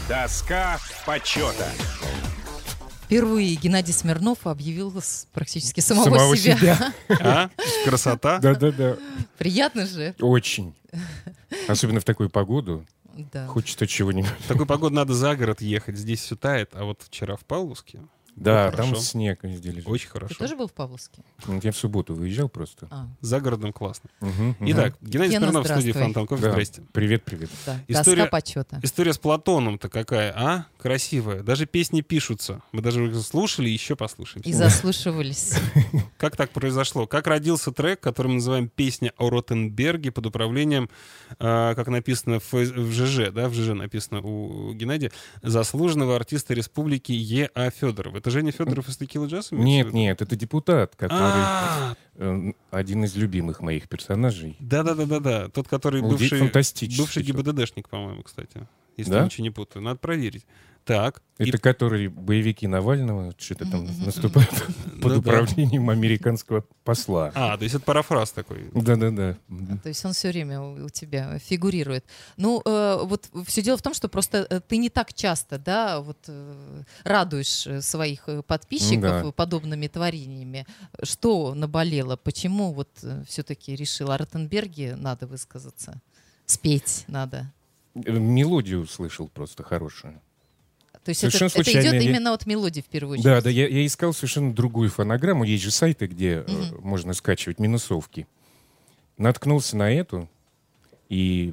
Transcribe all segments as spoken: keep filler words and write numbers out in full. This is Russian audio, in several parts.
Доска почета. Впервые Геннадий Смирнов объявил с- практически самого, Самого себя. себя. А? Красота? Да-да-да. Приятно же. Очень. Особенно в такую погоду. Да. Хочется чего-нибудь. В такую погоду надо за город ехать. Здесь все тает. А вот вчера в Павловске Да, хорошо. там снег везде лежит. очень Ты хорошо. тоже был в Павловске? Вот я в субботу выезжал просто. А, За городом классно. Мгм, мгм. Итак, Геннадий Гена, Смирнов в студии здравствуй. Фонтан Кофе. Да. Здрасте. Привет, привет. да. История- Доска почета. История с Платоном-то какая, а? Красивая. Даже песни пишутся. Мы даже их слушали, еще послушаем. И заслушивались. Как так произошло? Как родился трек, который мы называем «Песня о Ротенберге» под управлением, э, как написано в, в ЖЖ, да, в ЖЖ написано у Геннадия, заслуженного артиста республики Е А. Федорова. Это Женя Федоров из Текила Джаз? Нет, нет, это депутат, который А, э, один из любимых моих персонажей. Да-да-да-да-да. Тот, который Уди- бывший, фантастический бывший человек. ГИБДДшник, по-моему, кстати. Если Да? я ничего не путаю. Надо проверить. Так. и- Это который боевики Навального что-то там Мгм. наступают под Да-да. управлением американского посла. А, то есть это парафраз такой. Да-да-да. Мгм. То есть он все время у, у тебя фигурирует. Ну, э, вот все дело в том, что просто э, ты не так часто, да, вот э, радуешь э, своих э, подписчиков Да. подобными творениями. Что наболело? Почему вот все-таки решил о Ротенберге надо высказаться? Спеть надо. Э, Мелодию слышал просто хорошую. То есть это, Совершенно это случайно идет я- именно от мелодии в первую очередь. Да, да, я, я искал совершенно другую фонограмму. Есть же сайты, где э, Мгм. можно скачивать минусовки. Наткнулся на эту, и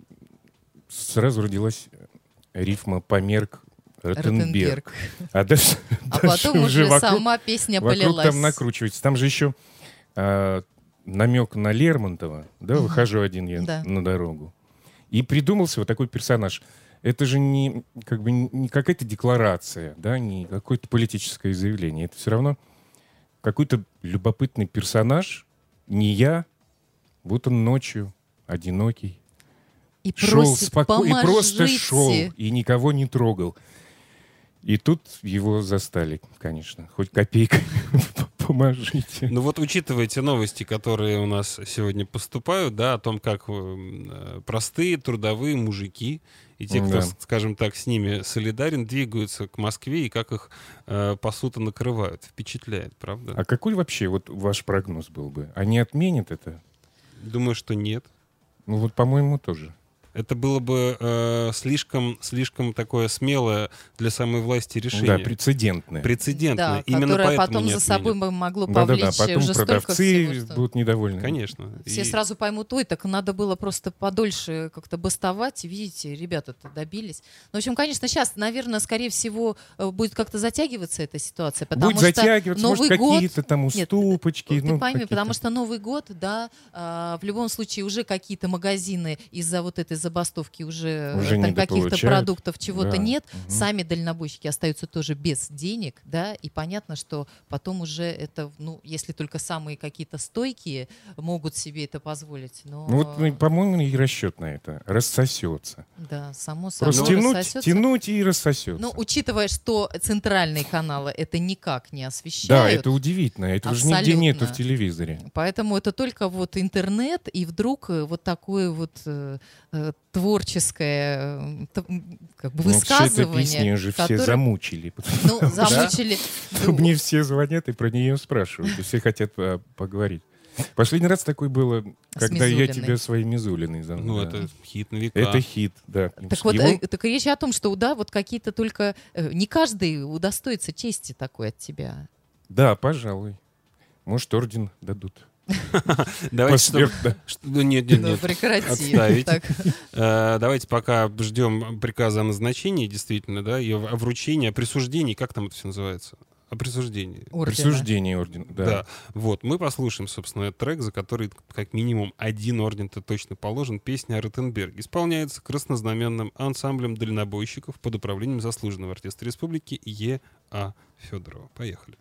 сразу родилась рифма «Померк Ротенберг». Ротенберг. А дальше, А дальше потом уже вокруг, сама песня вокруг полилась. там накручивается. Там же еще а, намек на Лермонтова. Да, Мгм. выхожу один я Да. на дорогу. И придумался вот такой персонаж. Это же не, как бы, не какая-то декларация, да, не какое-то политическое заявление. Это все равно какой-то любопытный персонаж, не я, вот он ночью, одинокий, И шел просит, спокойно, и просто «Поможите». шел, и никого не трогал. И тут его застали, конечно. Хоть копейкой поможите. Ну вот учитывая те новости, которые у нас сегодня поступают, да, о том, как э, простые трудовые мужики и те, кто, Да. с- скажем так, с ними солидарен, двигаются к Москве и как их э, пасут и накрывают. Впечатляет, правда? А какой вообще вот ваш прогноз был бы? Они отменят это? Думаю, что нет. Ну вот, по-моему, тоже. Это было бы э, слишком, слишком такое смелое для самой власти решение. Да, прецедентное. Прецедентное. Да, Именно которое поэтому потом не за отменят. собой бы могло Да-да-да, повлечь потом уже столько продавцы всего, что... будут недовольны. Конечно. Все И- сразу поймут, ой, так надо было просто подольше как-то бастовать. Видите, ребята-то добились. Ну, в общем, конечно, сейчас, наверное, скорее всего, э, будет как-то затягиваться эта ситуация. Потому Будет что затягиваться, Новый может, год... какие-то там уступочки. Ты ну, пойми, какие-то. потому что Новый год, да, а, в любом случае уже какие-то магазины из-за вот этой забастовки уже, Уже там каких-то недополучают. продуктов чего-то Да. нет. Мгм. Сами дальнобойщики остаются тоже без денег, да, и понятно, что потом уже это, ну, если только самые какие-то стойкие могут себе это позволить, но... Ну вот, ну, по-моему, и расчет на это. Рассосется. Да, само собой. Просто тянуть, рассосется. тянуть и рассосется. Ну, учитывая, что центральные каналы это никак не Да, освещают, это удивительно. Это же нигде Абсолютно. нету в телевизоре. поэтому это только вот интернет, и вдруг э, вот такое вот э, э, творческое э, т- м, как бы Ну, все это высказывание, песни уже все которое- замучили. ну, замучили. ну, Мне все звонят и про нее спрашивают. И все хотят а, поговорить. Последний раз такое было, С когда я Мизулиной. тебя своей Мизулиной зову. Ну, да. это хит на века. Это хит, да. Так вот, Его- э, так речь о том, что да, вот какие-то только э, не каждый удостоится чести такой от тебя. Да, пожалуй. Может, орден дадут. Давайте, чтобы- Посмертно. что- ну, нет, нет, Ну, нет. прекрати. Отставить. Так. Э, Давайте пока ждем приказа о назначении, действительно, да, и о вручении, о присуждении, как там это все называется? О присуждении. Ордена. Присуждение ордена. Да. Да. Вот, мы послушаем, собственно, этот трек, за который как минимум один орден-то точно положен. Песня о Ротенберге. Исполняется краснознаменным ансамблем дальнобойщиков под управлением заслуженного артиста республики Е А. Федорова. Поехали.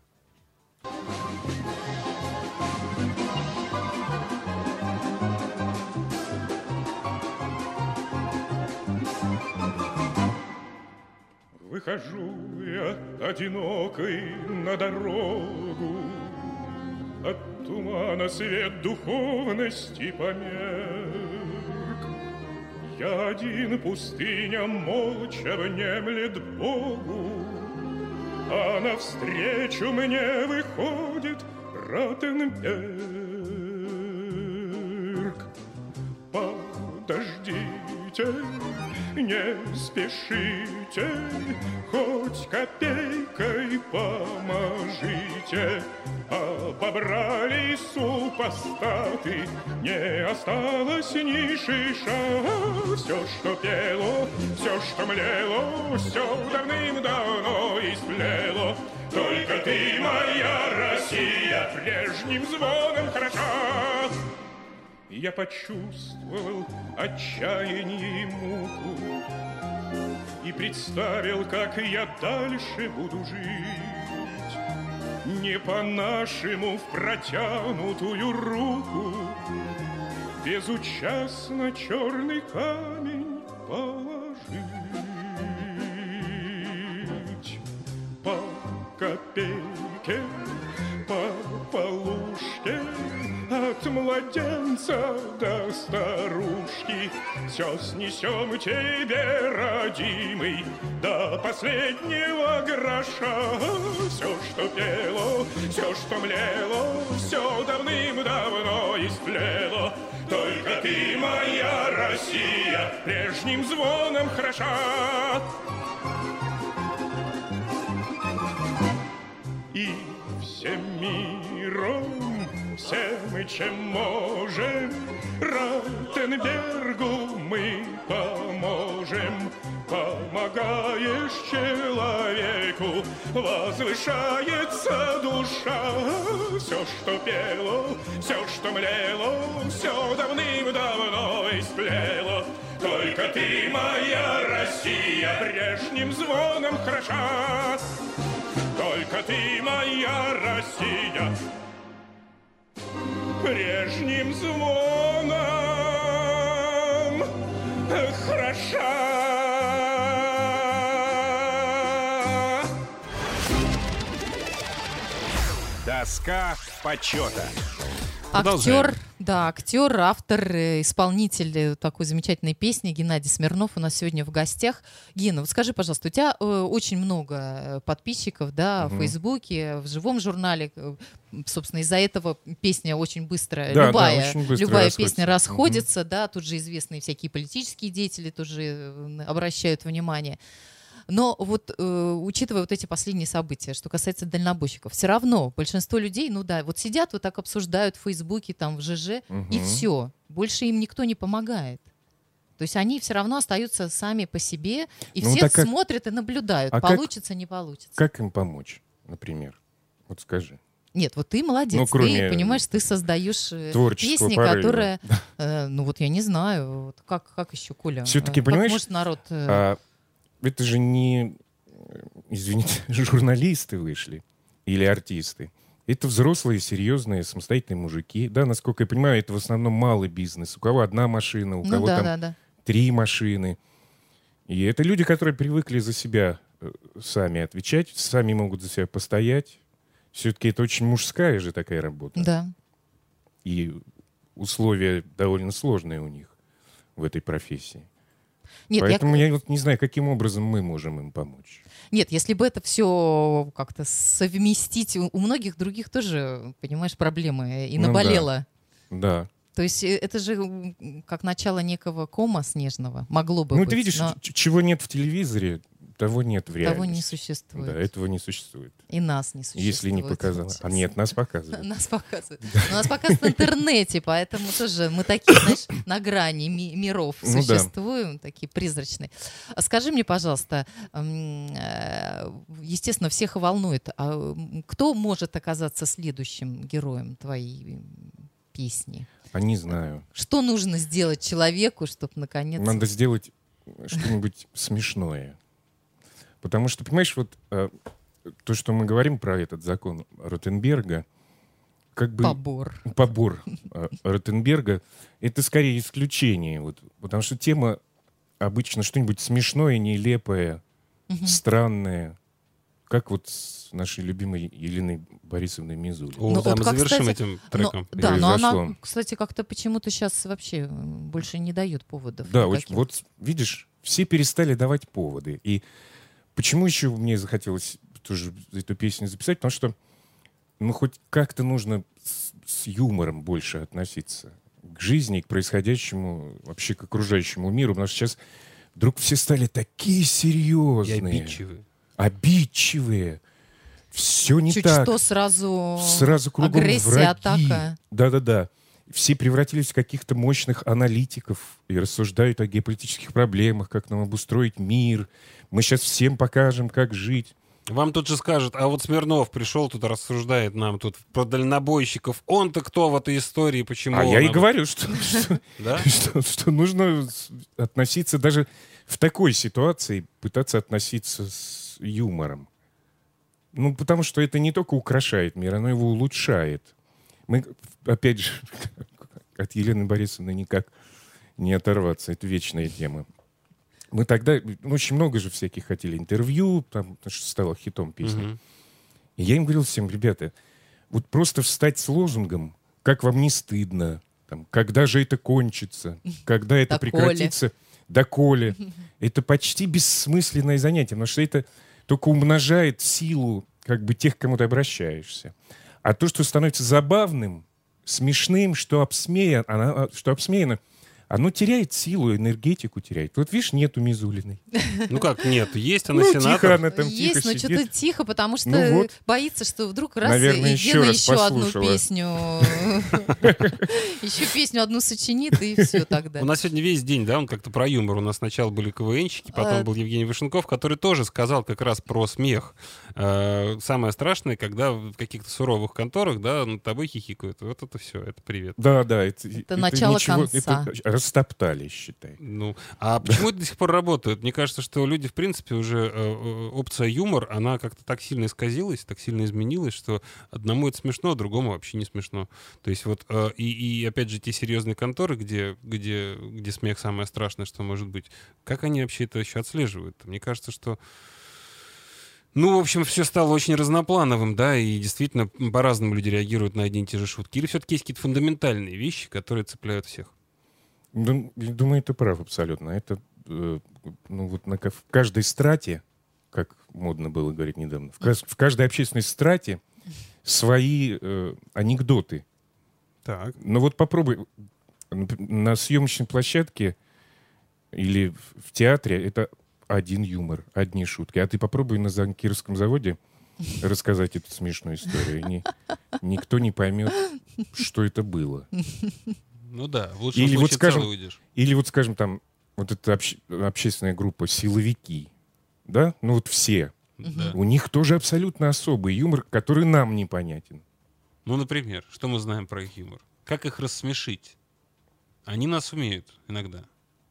Выхожу я одинокой на дорогу, от тумана свет духовности померк. Я один, пустыня молча внемлет Богу, а навстречу мне выходит Ротенберг. Подождите, не спешите, хоть копейкой поможите. Обобрали супостаты, не осталось ни шиша. Все, что пело, все, что млело, все давным-давно истлело. Только ты, моя Россия, прежним звоном хороша. Я почувствовал отчаяние и муку и представил, как я дальше буду жить. Не по-нашему в протянутую руку безучастно черный камень положить. По копейке, по полушке, от младенца до старушки все снесем тебе, родимый, до последнего гроша. Все, что пело, все, что млело, все давным-давно истлело. Только ты, моя Россия, прежним звоном хороша. И всем миром, всем, чем можем, Ротенбергу мы поможем. Помогаешь человеку, возвышается душа. Все, что пело, все, что млело, все давным-давно истлело. Только ты, моя Россия, прежним звоном хороша. Только ты, моя Россия, прежним звоном хороша. Доска почета. Актер, да, актер, автор, исполнитель такой замечательной песни Геннадий Смирнов у нас сегодня в гостях. Гена, вот скажи, пожалуйста, у тебя э, очень много подписчиков, да, угу. в Фейсбуке, в живом журнале. Собственно, из-за этого песня очень быстро, да, любая, да, очень быстро любая расходится. Песня расходится, угу. да, тут же известные всякие политические деятели тоже обращают внимание. Но вот э, учитывая вот эти последние события, что касается дальнобойщиков, все равно большинство людей, ну да, вот сидят, вот так обсуждают в Фейсбуке, там, в ЖЖ, угу. и все. Больше им никто не помогает. То есть они все равно остаются сами по себе, и ну, все смотрят как... и наблюдают, а получится, как... не получится. Как им помочь, например? Вот скажи. Нет, вот ты молодец, ну, ты, понимаешь, ты создаешь песни, порыва. Которые, э, ну вот я не знаю, вот как, как еще, Коля? Все-таки, как понимаешь, может народ... Э... А... Это же не, извините, журналисты вышли или артисты. Это взрослые, серьезные, самостоятельные мужики. Да, насколько я понимаю, это в основном малый бизнес. У кого одна машина, у ну, кого да, там да, да. три машины. И это люди, которые привыкли за себя сами отвечать, сами могут за себя постоять. Все-таки это очень мужская же такая работа. Да. И условия довольно сложные у них в этой профессии. Нет, Поэтому я... я вот не знаю, каким образом мы можем им помочь. Нет, если бы это все как-то совместить, у, у многих других тоже, понимаешь, проблемы и ну наболело. Да. да. То есть это же как начало некого кома снежного. Могло бы ну, быть. Ну, ты видишь, но... чего нет в телевизоре, того нет в реальности. Того не существует. Да, этого не существует. И нас не существует. Если не показало. А нет, нас показывают. Нас показывают. Нас показывают в интернете, поэтому тоже мы такие, знаешь, на грани миров существуем, такие призрачные. Скажи мне, пожалуйста, естественно, всех волнует, а кто может оказаться следующим героем твоей песни? А не знаю. Что нужно сделать человеку, чтобы наконец... Надо сделать что-нибудь смешное. Потому что, понимаешь, вот э, то, что мы говорим про этот закон Ротенберга, как бы... Побор. Побор э, Ротенберга, это скорее исключение. Вот, потому что тема обычно что-нибудь смешное, нелепое, угу. странное, как вот с нашей любимой Еленой Борисовной Мизулиной. О, Ну, да, вот мы как, завершим кстати, этим треком. Но, да, но произошло. она, кстати, как-то почему-то сейчас вообще больше не дает поводов. Да, никаких. очень, вот видишь, все перестали давать поводы. И почему еще мне захотелось тоже эту песню записать? Потому что ну хоть как-то нужно с, с юмором больше относиться к жизни, к происходящему, вообще к окружающему миру. Потому что сейчас вдруг все стали такие И серьезные. обидчивые. Обидчивые. Все не Чуть так. что сразу, Сразу кругом агрессия, враги. атака. Да-да-да. Все превратились в каких-то мощных аналитиков и рассуждают о геополитических проблемах, как нам обустроить мир. Мы сейчас всем покажем, как жить. Вам тут же скажут, а вот Смирнов пришел тут, рассуждает нам тут про дальнобойщиков. Он-то кто в этой истории, почему? А он я и об- говорю, что, что, Да? что- что нужно с- относиться даже в такой ситуации, пытаться относиться с юмором. Ну, потому что это не только украшает мир, оно его улучшает. Мы, опять же, от Елены Борисовны никак не оторваться. Это вечная тема. Мы тогда, ну, очень много же всяких хотели интервью, там, потому что стало хитом песня. Мгм. И я им говорил всем, ребята, вот просто встать с лозунгом, как вам не стыдно, там, когда же это кончится, когда это Доколе. прекратится, доколе. Это почти бессмысленное занятие, потому что это только умножает силу как бы тех, к кому ты обращаешься. А то, что становится забавным, смешным, что обсмеяно, она, что обсмеяно, оно теряет силу, энергетику теряет. Вот видишь, нету Мизулиной. Ну как, нет, есть она Ну, сенатор. тихо она там, Есть, тихо но сидит. что-то тихо, потому что Ну вот. боится, что вдруг раз Наверное, и еще Гена раз еще одну послушала. песню, еще песню одну сочинит, и все тогда. У нас сегодня весь день, да, он как-то про юмор. У нас сначала были КВНщики, потом А, был Евгений Вишенков, который тоже сказал как раз про смех. Э, Самое страшное, когда в каких-то суровых конторах, да, над тобой хихикают. Вот это все, это привет. Да, да. Это, это начало ничего- конца. это растоптали, считай. Ну, а почему это до сих пор работает? Мне кажется, что люди, в принципе, уже э, э, опция юмор, она как-то так сильно исказилась, так сильно изменилась, что одному это смешно, а другому вообще не смешно. То есть вот, э, и, и опять же, те серьезные конторы, где, где, где смех самое страшное, что может быть, как они вообще это еще отслеживают? Мне кажется, что ну, в общем, все стало очень разноплановым, да, и действительно по-разному люди реагируют на одни и те же шутки. Или все-таки есть какие-то фундаментальные вещи, которые цепляют всех? Ну, я думаю, ты прав абсолютно. Это, э, ну, вот на, ка- в каждой страте, как модно было говорить недавно, в, кас- в каждой общественной страте свои э, анекдоты. Так. Но вот попробуй нап- на съемочной площадке или в- в театре это один юмор, одни шутки. А ты попробуй на Занкирском заводе рассказать эту смешную историю. Ни- никто не поймет, что это было. Ну да, в лучшем Или вот случае скажем- целый уйдешь. Или вот, скажем, там, вот эта общ- общественная группа «Силовики», да? Ну вот все. Да. У них тоже абсолютно особый юмор, который нам непонятен. Ну, например, что мы знаем про их юмор? Как их рассмешить? Они нас умеют иногда.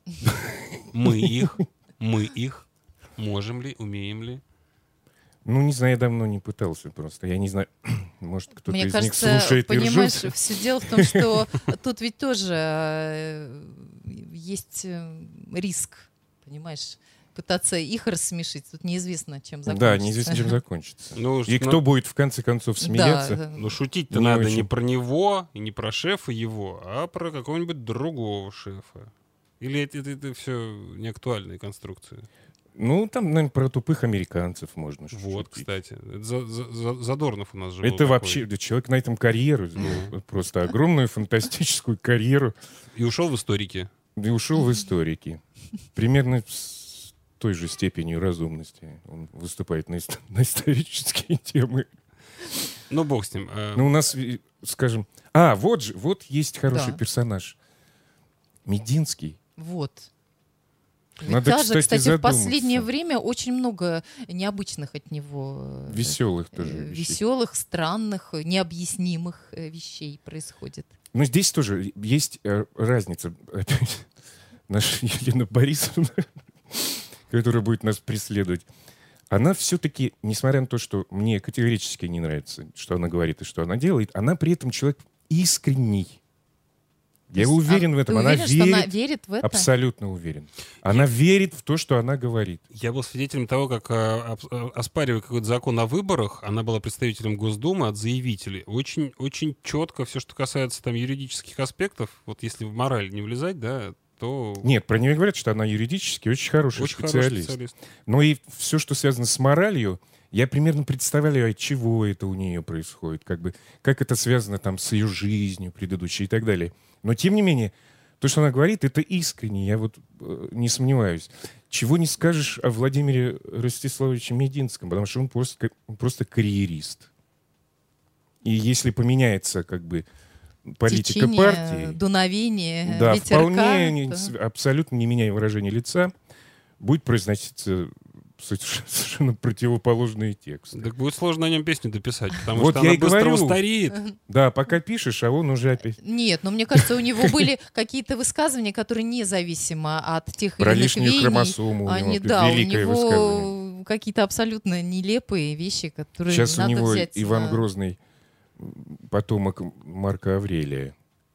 Мы их, мы их. Можем ли, умеем ли? Ну, не знаю, я давно не пытался просто. Я не знаю, может, кто-то Мне из кажется, них слушает и понимаешь, ржет. все дело в том, что тут ведь тоже э, есть э, риск, понимаешь, пытаться их рассмешить. Тут неизвестно, чем закончится. Да, неизвестно, чем закончится. Ну, И ну, кто будет в конце концов смеяться? Да, ну, шутить-то Не надо очень. не про него и не про шефа его, а про какого-нибудь другого шефа. Или это, это, все не актуальные конструкции? Ну, там, наверное, про тупых американцев можно шутить. Вот, кстати. Это за- за- за- Задорнов у нас же был Это такой. вообще, да, человек на этом карьеру, ну, просто огромную фантастическую карьеру, И ушел в историки. и ушел в историки. Примерно с той же степенью разумности он выступает на, ист- на исторические темы. Ну, бог с ним. Э, Ну, у нас, и, скажем... А, вот же, вот есть хороший Да. персонаж. Мединский. Вот. Ведь Надо, даже, кстати, кстати, в задуматься. последнее время очень много необычных от него э, Веселых тоже э, вещей. веселых, странных, э, необъяснимых э, вещей происходит. Но здесь тоже есть э, разница. Опять наша Елена Борисовна, которая будет нас преследовать, она все-таки, несмотря на то, что мне категорически не нравится, что она говорит и что она делает, она при этом человек искренний. Я уверен в этом. Ты Она уверен, что верит, она верит в это? Абсолютно уверен. Она верит в то, что она говорит. Я был свидетелем того, как, а, а, оспаривая какой-то закон о выборах, она была представителем Госдумы от заявителей. Очень, очень четко все, что касается там юридических аспектов, вот если в мораль не влезать, да, то... Нет, про нее говорят, что она юридически очень хороший очень специалист. хороший специалист. Но и все, что связано с моралью, я примерно представляю, от чего это у нее происходит, как бы, как это связано там с ее жизнью предыдущей и так далее. Но, тем не менее, то, что она говорит, это искренне, я вот э, не сомневаюсь. Чего не скажешь о Владимире Ростиславовиче Мединском, потому что он просто, он просто карьерист. И если поменяется, как бы, политика Течение, партии... дуновение, Да, ветерка, вполне, не- то- абсолютно не меняя выражения лица, будет произноситься совершенно противоположные тексты. Так будет сложно о нем песню дописать, потому Вот что я она и быстро говорю. устареет. Да, пока пишешь, а он уже опять... Нет, но мне кажется, у него были какие-то высказывания, которые независимо от тех Про или иных лишнюю веяний, хромосому у они, него, да, у великое него высказывание. какие-то абсолютно нелепые вещи, которые Сейчас у надо него взять. Иван на- Грозный, потомок Марка Аврелия.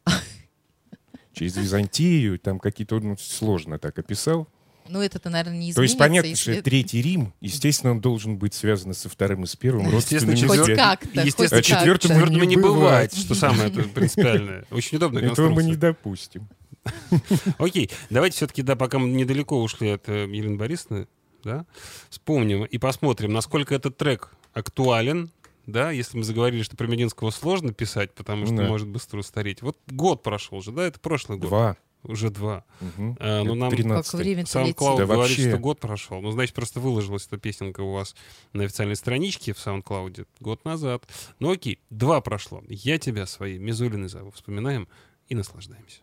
Через Византию, там какие-то, ну, сложно так описал. Ну, это-то, наверное, не изменится. То есть понятно, если- что Третий Рим, естественно, он должен быть связан со Вторым и с Первым. Естественно, родственными Хоть четвер- связями. как-то, Естественно, хоть четвертым как-то. четвертому не не бывает, бывает. что самое это принципиальное. Очень удобная Этого мы не конструкция. допустим. Окей, давайте все-таки, да, пока мы недалеко ушли от э, Елены Борисовны, да, вспомним и посмотрим, насколько этот трек актуален, да, если мы заговорили, что про Мединского сложно писать, потому что Да. может быстро устареть. Вот год прошел же, да, это прошлый год. Два. Уже два. Мгм. А, ну, Это нам- тринадцатый. Как время-то SoundCloud Да говорит, вообще. что год прошел. Ну, значит, просто выложилась эта песенка у вас на официальной страничке в SoundCloud год назад. Ну, окей, два прошло. Я тебя своей Мизулиной зову. Вспоминаем и наслаждаемся.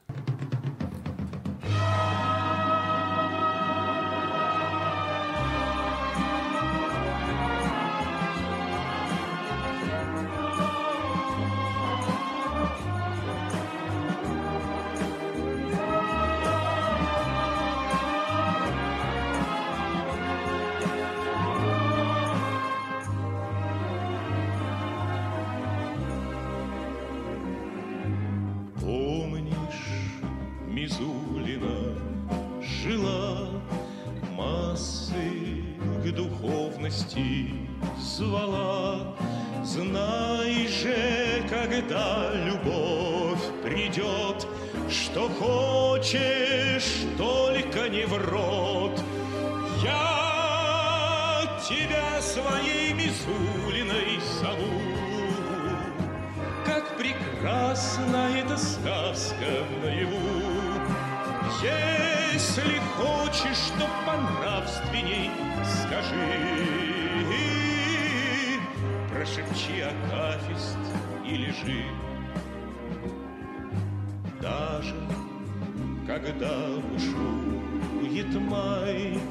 Помнишь, Мизулина жила, массы к духовности звала. Знай же, когда любовь придет, что хочешь, только не в рот. Я тебя своей Мизулиной зову. Как прекрасна эта сказка наяву. Если хочешь, что понравственней, скажи, прошепчи акафист и лежи. Даже когда бушует май,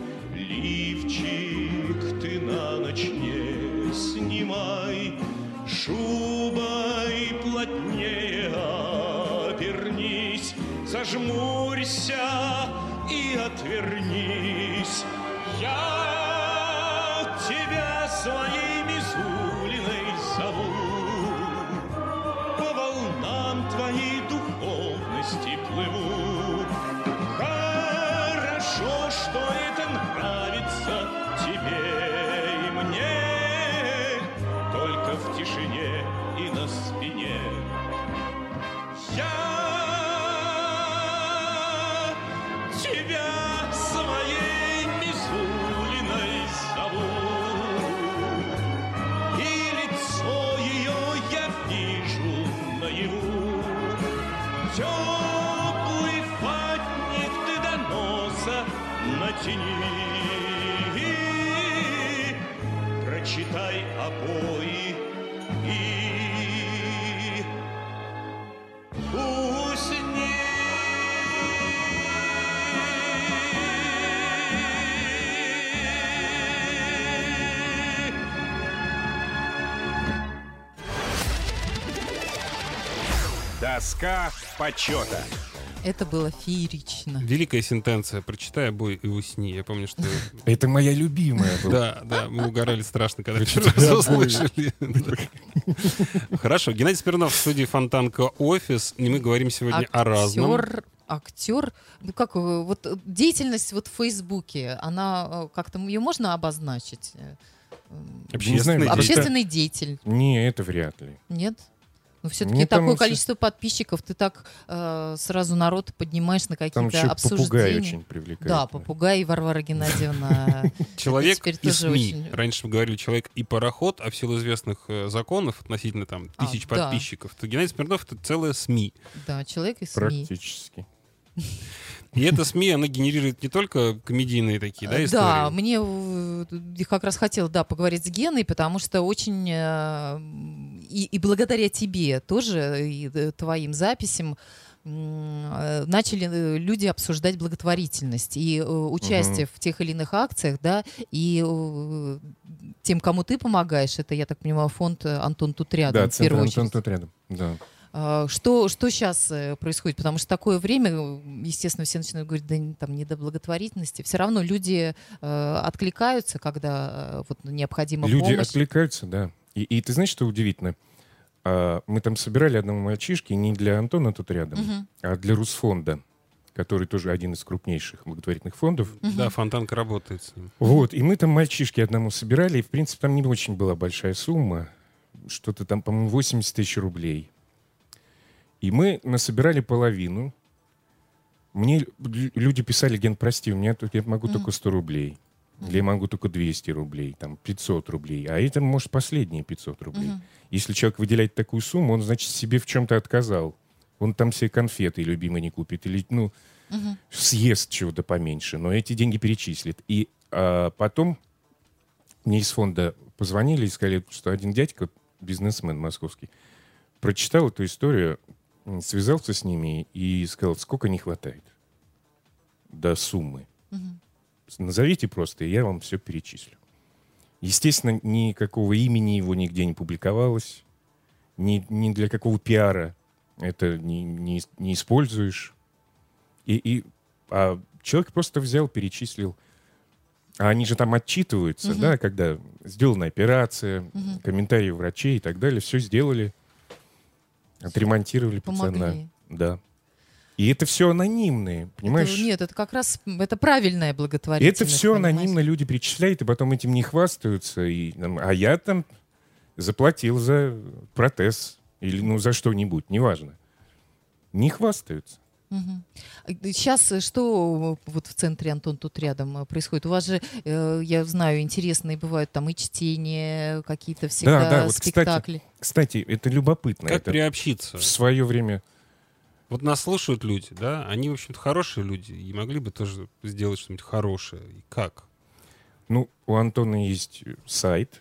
лифчик ты на ночь не снимай. Шубой плотнее обернись, зажмурься и отвернись. Я тебя своей Мизулиной зову, по волнам твоей духовности плыву. Хорошо, что это нравится тебе и мне, только в тишине и на спине. Я тебя своей Мизулиной зову, и лицо ее я вижу наяву. Теплый фатник ты до носа натяни, прочитай обои и усни. Доска почета. Это было феерично. Великая сентенция. Прочитай обои и усни. Я помню, что... Это моя любимая была. Да, да, мы угорали страшно, когда первый раз услышали. Хорошо. Геннадий Смирнов в студии Фонтанка Офис. И мы говорим сегодня о разном. Актер, актер, ну как, э, вот э, деятельность вот в Фейсбуке, она э, как-то ее можно обозначить? Э, м, Общественный деятель. Общественный деятель, Не, это вряд ли. нет? Ну все-таки Мне там такое всё- количество подписчиков, ты так э, сразу народ поднимаешь на Там какие-то еще попугай обсуждения. очень привлекает. Да, попугай Варвара Геннадьевна. Человек теперь и тоже СМИ. очень- Раньше мы говорили человек и пароход, а в силу известных э, законов относительно там А, тысяч да. подписчиков, то Геннадий Смирнов — это целая СМИ. Да, человек и СМИ. Практически. И эта СМИ, она генерирует не только комедийные такие, да, Э, истории? Да, мне э, я как раз хотела, да, поговорить с Геной, потому что очень э, и, и благодаря тебе тоже и э, твоим записям м, э, начали э, люди обсуждать благотворительность и э, участие в тех или иных акциях, да, и э, тем, кому ты помогаешь, это, я так понимаю, фонд э, Антон тут рядом, Да, в первую центр Антон очередь. тут рядом. Да. А, Что, что сейчас происходит? Потому что такое время, э, естественно, все начинают говорить, да н- там не до благотворительности. Все равно люди э, откликаются, когда э, вот, необходима Люди помощь. откликаются, да. И, и ты знаешь, что удивительно? А, мы там собирали одного мальчишки не для Антона тут рядом, Мгм. а для Русфонда, который тоже один из крупнейших благотворительных фондов. Да, Фонтанка работает с ним. Вот, и мы там мальчишки одному собирали, и, в принципе, там не очень была большая сумма, что-то там, по-моему, восемьдесят тысяч рублей. И мы насобирали половину. Мне лю- люди писали: Ген, прости, у меня тут я могу Мгм. только сто рублей. Или я могу только двести рублей, там, пятьсот рублей. А это, может, последние пятьсот рублей. Мгм. Если человек выделяет такую сумму, он, значит, себе в чем-то отказал. Он там себе конфеты любимые не купит. Или, ну, Мгм. съест чего-то поменьше, но эти деньги перечислит. И а, потом мне из фонда позвонили и сказали, что один дядька, бизнесмен московский, прочитал эту историю, м, связался с ними и сказал, сколько не хватает до суммы. Мгм. Назовите просто, и я вам все перечислю. Естественно, никакого имени его нигде не публиковалось, ни, ни для какого пиара это не, не, не используешь. И, и, а человек просто взял, перечислил. А они же там отчитываются, Мгм. да, когда сделана операция, Мгм. комментарии врачей и так далее. Все сделали, отремонтировали пацана. Помогли. Да. И это все анонимные, понимаешь? Это- нет, это как раз м, это правильная благотворительность. Это все понимаешь? анонимно люди перечисляют, и потом этим не хвастаются. И, там, а я там заплатил за протез или ну за что-нибудь, неважно. Не хвастаются. Мгм. Сейчас э, что э, вот в центре Антон тут рядом э, происходит? У вас же, э, я знаю, интересные бывают там и чтения, какие-то всегда да, вот, кстати, спектакли. Кстати, это любопытно. Как это приобщиться? в свое время... Вот нас слушают люди, да, они, в общем-то, хорошие люди, и могли бы тоже сделать что-нибудь хорошее. И как? Ну, у Антона есть сайт.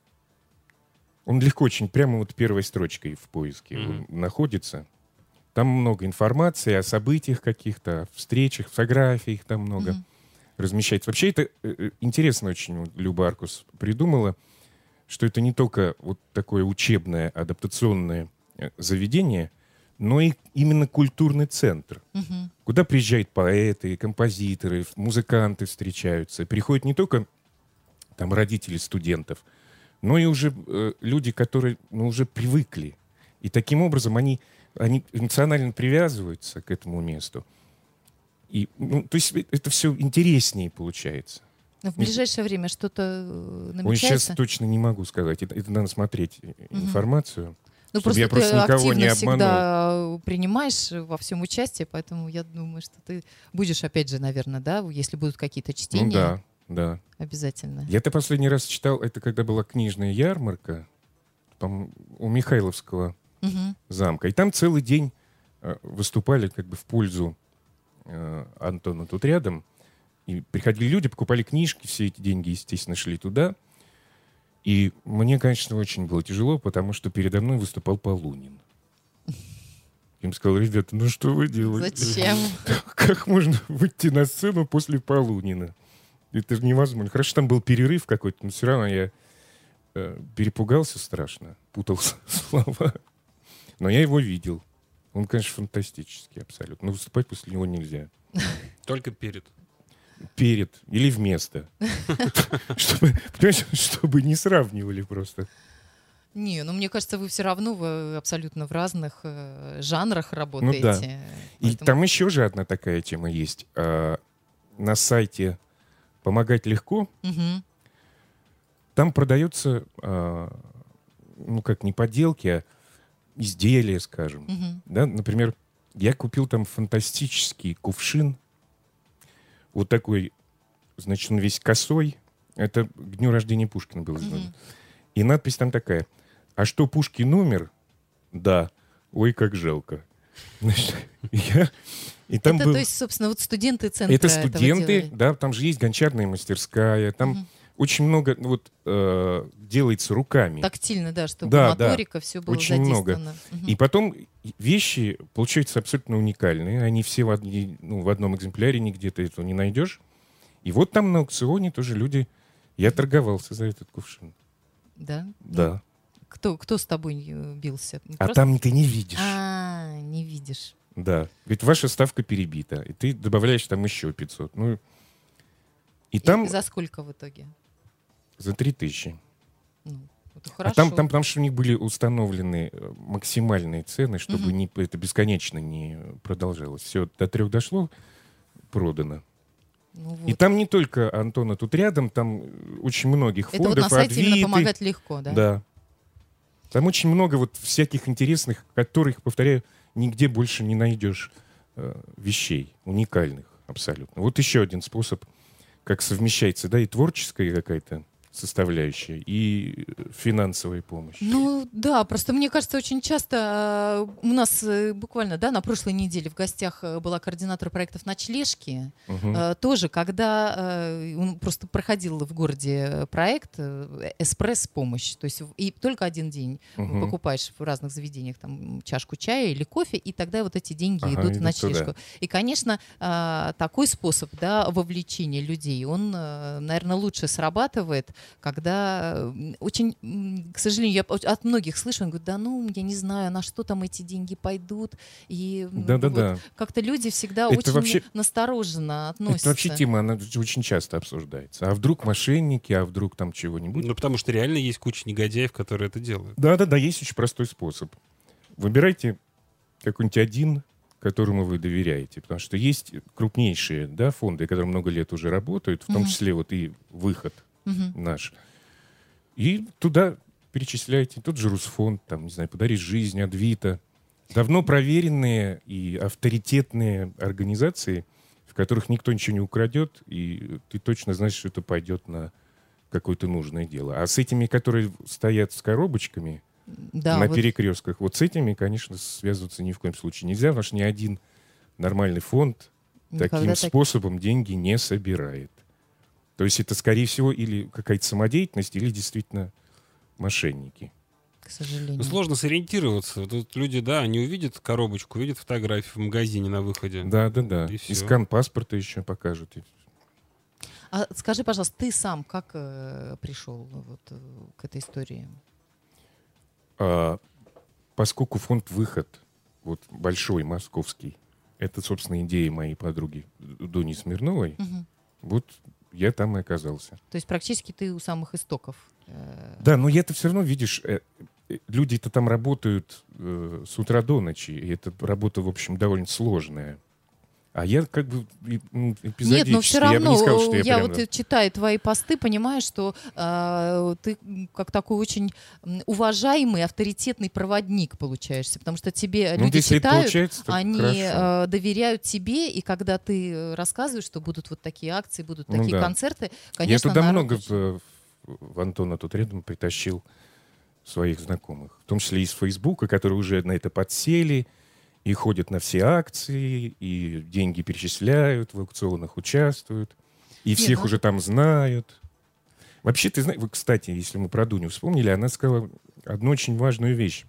Он легко очень, прямо вот первой строчкой в поиске Мгм. он находится. Там много информации о событиях каких-то, о встречах, фотографиях там много Мгм. размещается. Вообще это э, э, интересно очень, вот Люба Аркус придумала, что это не только вот такое учебное, адаптационное э, заведение, но и именно культурный центр, Мгм. куда приезжают поэты, композиторы, музыканты встречаются. Приходят не только там родители студентов, но и уже э, люди, которые ну, уже привыкли. И таким образом они, они эмоционально привязываются к этому месту. И, ну, то есть э- это все интереснее получается. Но в ближайшее время что-то э, Ой, сейчас намечается? точно не могу сказать. Это, это надо смотреть э, Мгм. информацию. Ну, чтобы я просто просто ты никого не активно обманул. всегда принимаешь во всем участие, поэтому я думаю, что ты будешь, опять же, наверное, да, если будут какие-то чтения, Ну да, да. обязательно. Я-то последний раз читал, это когда была книжная ярмарка там, у Михайловского Мгм. замка. И там целый день э, выступали как бы в пользу э, Антона тут рядом. И приходили люди, покупали книжки, все эти деньги, естественно, шли туда. И мне, конечно, очень было тяжело, потому что передо мной выступал Полунин. Я им сказал, ребята, ну что вы делаете? Зачем? Как можно выйти на сцену после Полунина? Это же невозможно. Хорошо, там был перерыв какой-то, но все равно я э, перепугался страшно, путал с- слова. Но я его видел. Он, конечно, фантастический абсолютно. Но выступать после него нельзя. Только перед. Перед или вместо. Чтобы, понимаешь, чтобы не сравнивали просто. Не, ну мне кажется, вы все равно вы абсолютно в разных э, жанрах Ну работаете. да. И Поэтому- там еще же одна такая тема есть. А, на сайте «Помогать легко» Мгм. там продается, а, ну как, не поделки, а изделия, скажем. Мгм. Да? Например, я купил там фантастический кувшин. Вот такой, значит, он весь косой. Это к дню рождения Пушкина был сделан. Мгм. И надпись там такая. А что, Пушкин умер? Да. Ой, как жалко. Значит, я... И там Это, был... то есть, собственно, вот студенты центра Это этого студенты, делали. да, там же есть гончарная мастерская, там Мгм. очень много ну, вот, э, делается руками. Тактильно, да, чтобы Да, да. моторика, все было Очень много. задействовано. Мгм. И потом вещи получаются абсолютно уникальные. Они все в, одни- ну, в одном экземпляре, нигде ты этого не найдешь. И вот там на аукционе тоже люди... Я торговался за этот кувшин. Да? Да. Кто, кто с тобой э, бился? А Просто- там ты не видишь. А, не видишь. Да. Ведь ваша ставка перебита. И ты добавляешь там еще пятьсот. Ну, и И там за сколько в итоге? за три тысячи. Ну, это А хорошо. там, там, потому что у них были установлены э, максимальные цены, чтобы Мгм. не, это бесконечно не продолжалось. Все, до трех дошло, продано. Ну И вот. там не только Антона тут рядом, там э, очень многих Это вот фондов, на сайте именно Адвиты. помогать легко, да? Да. Там очень много вот всяких интересных, которых, повторяю, нигде больше не найдешь э, вещей, уникальных абсолютно. Вот еще один способ, как совмещается, да, и творческая какая-то составляющая, и финансовая помощь. Ну да, просто мне кажется, очень часто э, у нас э, буквально, да, на прошлой неделе в гостях э, была координатор проектов «Ночлежки». Мгм. Э, тоже, когда э, он просто проходил в городе проект э, «Эспресс-помощь», то есть в- и только один день Мгм. покупаешь в разных заведениях там чашку чая или кофе, и тогда вот эти деньги Ага, идут в идут ночлежку. туда. И, конечно, э, такой способ, да, вовлечения людей, он, наверное, лучше срабатывает, когда э, очень, м, к сожалению, я от от многих слышу, они говорят, да ну, я не знаю, на что там эти деньги пойдут. И м, Да-да-да. вот как-то люди всегда Это очень вообще- настороженно относятся. Это вообще тема, она очень часто обсуждается. А вдруг мошенники, а вдруг там чего-нибудь? Ну, потому что реально есть куча негодяев, которые это делают. Да-да-да, есть очень простой способ. Выбирайте какой-нибудь один, которому вы доверяете. Потому что есть крупнейшие, да, фонды, которые много лет уже работают, в том Мгм. числе вот и выход Мгм. наш. И туда перечисляйте. Тот же Русфонд, там, не знаю, «Подари жизнь», Адвита. Давно проверенные и авторитетные организации, в которых никто ничего не украдет, и ты точно знаешь, что это пойдет на какое-то нужное дело. А с этими, которые стоят с коробочками Да, на вот перекрестках, вот с этими, конечно, связываться ни в коем случае нельзя, потому что ни один нормальный фонд никогда таким так- способом деньги не собирает. То есть это, скорее всего, или какая-то самодеятельность, или действительно мошенники. к сожалению. Ну, сложно сориентироваться. Тут люди, да, они увидят коробочку, увидят фотографию в магазине на выходе. Да-да-да. И И всё. скан паспорта еще покажут. И- А скажи, пожалуйста, ты сам как э, пришел вот, э, к этой истории? А, поскольку фонд «Выход», вот большой, московский, это, собственно, идея моей подруги Дуни Смирновой, Мгм. вот я там и оказался. То есть практически ты у самых истоков. э, Да, но я-то все равно, видишь, э, э, люди-то там работают э, с утра до ночи, и эта работа, в общем, довольно сложная. А я как бы и- м, эпизодически, Нет, но все я бы равно не сказал, что я, я прям, вот да. э, читаю твои посты, понимаю, что э, ты м, как такой очень м, уважаемый, авторитетный проводник получаешься, потому что тебе Ну, люди если это читают, получается, то они хорошо. э, доверяют тебе, и когда ты э, рассказываешь, что будут вот такие акции, будут Ну такие да. концерты, Я конечно, туда народ много очень- в, в Антона тут рядом притащил своих знакомых, в том числе из Фейсбука, которые уже на это подсели и ходят на все акции, и деньги перечисляют, в аукционах участвуют, и всех ну уже это- там знают. Вообще, ты знаешь, вот, кстати, если мы про Дуню вспомнили, она сказала одну очень важную вещь.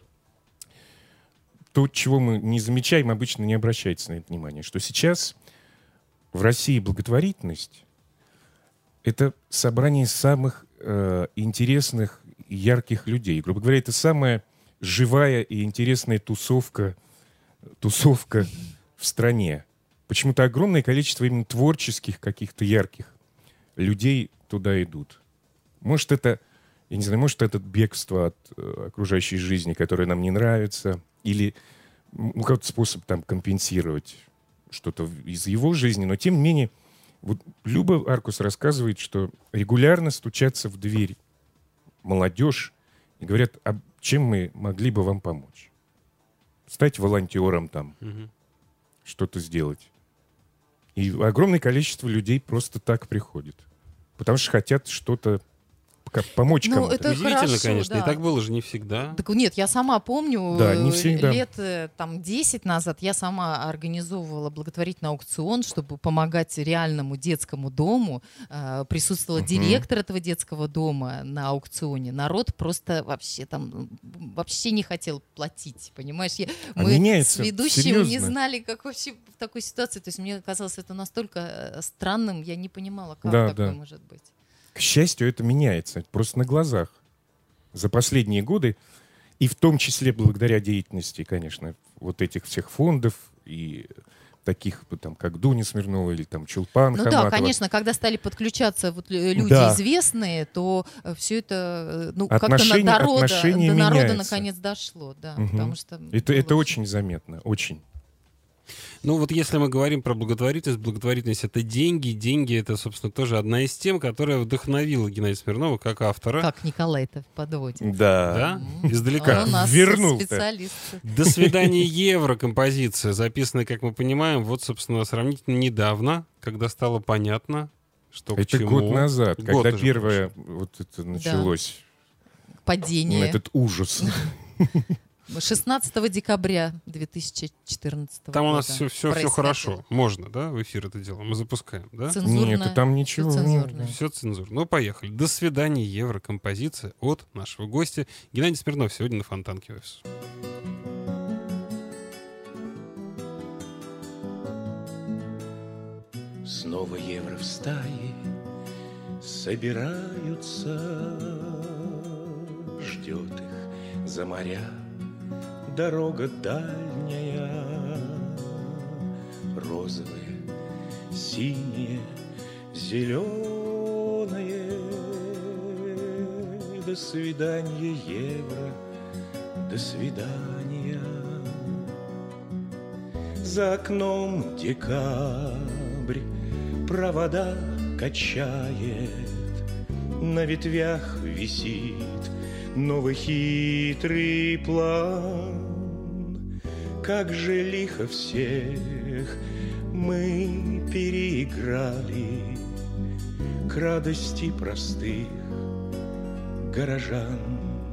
То, чего мы не замечаем, обычно не обращается на это внимание, что сейчас в России благотворительность — это собрание самых э, интересных и ярких людей. Грубо говоря, это самая живая и интересная тусовка тусовка в стране. Почему-то огромное количество именно творческих каких-то ярких людей туда идут. Может, это, я не знаю, может, это бегство от э, окружающей жизни, которая нам не нравится, или ну, какой-то способ там компенсировать что-то из его жизни. Но, тем не менее, вот Люба Аркус рассказывает, что регулярно стучатся в дверь молодежь и говорят, а чем мы могли бы вам помочь? Стать волонтером там, угу. что-то сделать. И огромное количество людей просто так приходит. Потому что хотят что-то помочь ну, кому-то. Это удивительно, хорошо, конечно. Да. И так было же не всегда. Так нет, я сама помню, да, не всегда. лет там, десять назад я сама организовывала благотворительный аукцион, чтобы помогать реальному детскому дому. Присутствовала uh-huh. директор этого детского дома на аукционе. Народ просто вообще там вообще не хотел платить, понимаешь? Я, а мы меняется, с ведущим серьезно. Не знали, как вообще в такой ситуации. То есть мне казалось это настолько странным, я не понимала, как да, такое да. может быть. К счастью, это меняется просто на глазах. За последние годы, и в том числе благодаря деятельности, конечно, вот этих всех фондов и таких, там, как Дуня Смирнова или там Чулпан Ну Хаматова. да, конечно, когда стали подключаться вот люди да. известные, то все это ну, отношения, как-то до народа, до народа меняются. наконец дошло. Да, угу. потому что это, это очень заметно, очень. Ну вот если мы говорим про благотворительность, благотворительность — это деньги. Деньги — это, собственно, тоже одна из тем, которая вдохновила Геннадия Смирнова как автора. Как Николай-то подводит. Да. Да? Издалека. Он у нас Вернул-то. специалист. «До свидания, евро» композиция, записанная, как мы понимаем, вот, собственно, сравнительно недавно, когда стало понятно, что это к чему. год назад, год когда первое прошло. вот это началось. Да. Падение. Этот ужас. шестнадцатого декабря две тысячи четырнадцатого Там года. у нас все, все, все хорошо. Можно, да, в эфир это дело? Мы запускаем, да? Цензурно. Нет, там ничего. Все цензурно. Все цензурно. Ну, поехали. «До свидания, евро» композиция от нашего гостя Геннадия Смирнова сегодня на Фонтанке офис. Снова евро в стае собираются, ждет их за моря дорога дальняя, розовые, синие, зеленые. До свидания, евро, до свидания. За окном декабрь провода качает, на ветвях висит новый хитрый план. Как же лихо всех мы переиграли к радости простых горожан.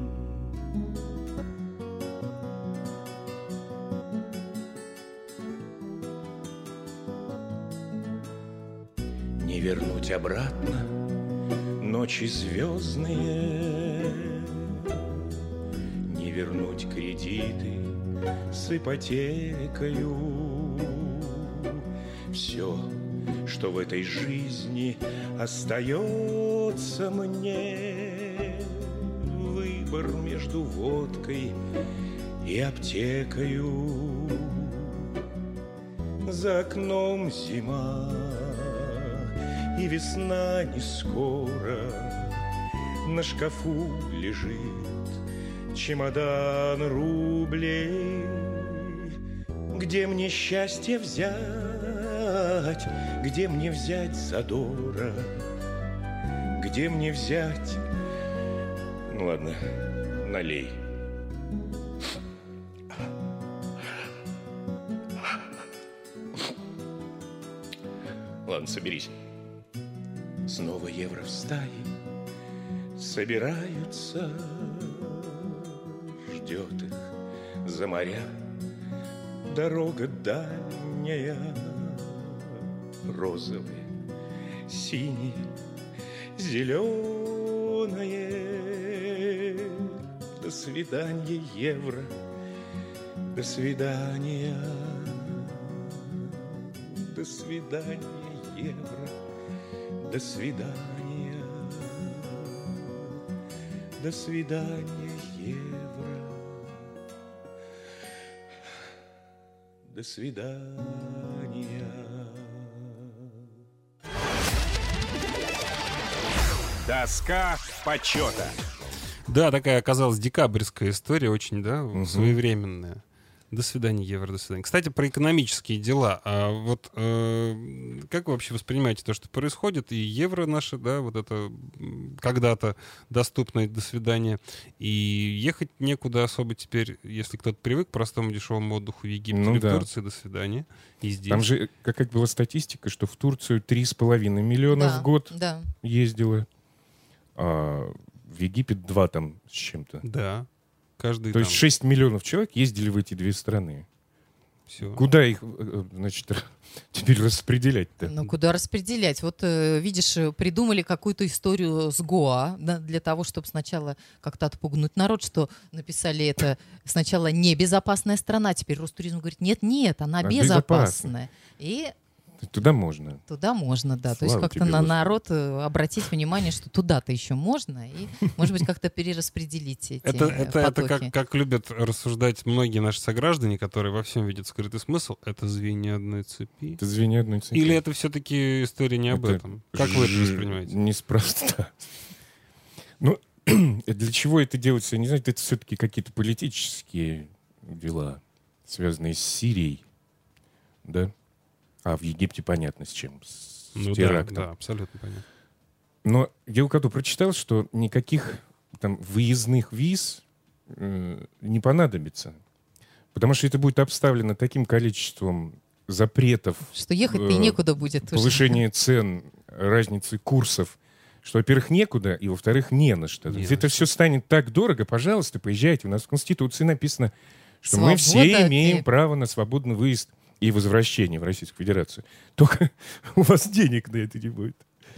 Не вернуть обратно ночи звездные, не вернуть кредиты с ипотекою. Все, что в этой жизни остается мне, выбор между водкой и аптекою. За окном зима, и весна не скоро. На шкафу лежит чемодан рублей. Где мне счастье взять? Где мне взять задора? Где мне взять? Ну ладно, налей. Ладно, соберись. Снова евро в стае собираются, ждет их за моря дорога дальняя. Розовые, синие, зеленые. До свидания, евро, до свидания. До свидания, евро, до свидания. До свидания, евро. до свидания. Доска почета. Да, такая оказалась декабрьская история, очень, да, Мгм. своевременная. До свидания, евро, до свидания. Кстати, про экономические дела. А вот э, как вы вообще воспринимаете то, что происходит? И евро наше, да, вот это м, когда-то доступное до свидания. И ехать некуда особо теперь, если кто-то привык к простому дешевому отдыху в Египте Ну или да. в Турции, до свидания. И здесь. Там же какая была статистика, что в Турцию три с половиной миллиона Да, в год да. ездило, а в Египет два там с чем-то. Да. Каждый То там. есть шесть миллионов человек ездили в эти две страны. Всё. Куда их, э, значит, теперь распределять-то? Ну, куда распределять? Вот, э, видишь, э, придумали какую-то историю с Гоа, да, для того, чтобы сначала как-то отпугнуть народ, что написали это сначала небезопасная страна, теперь Ростуризм говорит, нет-нет, она А безопасная. И Туда можно. туда можно, да. То есть Слава как-то тебе, на Господи. народ э, обратить внимание, что туда-то еще можно, и, может быть, как-то перераспределить эти Это, э, это, это потоки. как, как любят рассуждать многие наши сограждане, которые во всем видят скрытый смысл. Это звенья одной цепи. Это звенья одной цепи. Или это все-таки история не об Это этом? Как вы это ж- воспринимаете? Неспроста. Ну, для чего это делается, я не знаю, это все-таки какие-то политические дела, связанные с Сирией, да? А в Египте понятно с чем, с Ну да, терактом. да, абсолютно понятно. Но я у кого-то прочитал, что никаких там выездных виз э, не понадобится. Потому что это будет обставлено таким количеством запретов, Что ехать-то и э, некуда будет. уже. повышения цен, разницы курсов, что, во-первых, некуда, и, во-вторых, не на что. Не Ведь на это все станет так дорого, пожалуйста, поезжайте. У нас в Конституции написано, что Свобода мы все имеем и- право на свободный выезд и возвращение в Российскую Федерацию. Только у вас денег на это не будет.